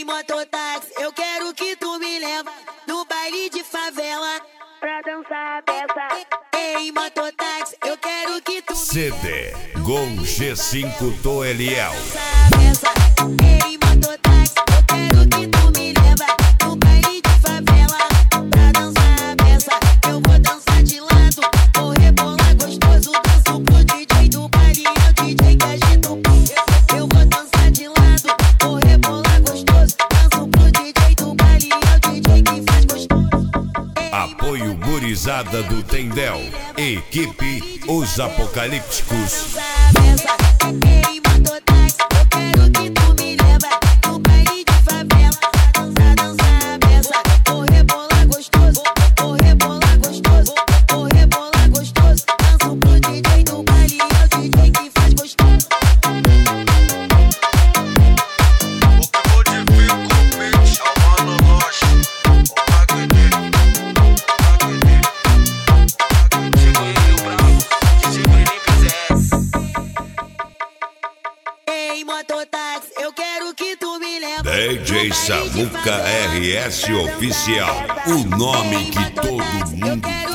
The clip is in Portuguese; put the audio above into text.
Ei, mototáxi, eu quero que tu me leva no baile de favela pra dançar a peça. Ei, mototáxi, eu quero que tu CD Gol G5 Toeliel. Ei, mototáxi, eu quero que tu me leva no baile de favela pra dançar a peça. Eu vou dançar de lado, vou rebolar gostoso, danço pro DJ do baile, é o DJ que agita o pulso. Eu vou dançar de lado, vou rebolar gostoso, danço pro DJ do baile, é o DJ que faz gostoso. Apoio Gurizada do Tendel. Equipe Os Apocalípticos. Ei, mototáxi, eu quero que tu me leva no baile de favela pra dançar a peça. Vou rebolar gostoso, vou rebolar gostoso, vou rebolar gostoso, danço pro DJ do baile, é o DJ que faz gostoso. Ei, mototáxi, eu quero que tu me leva DJ no baile de Samuca favela RS pra dançar a Oficial. peça. O nome Ei, que todo mototáxi, eu mundo quero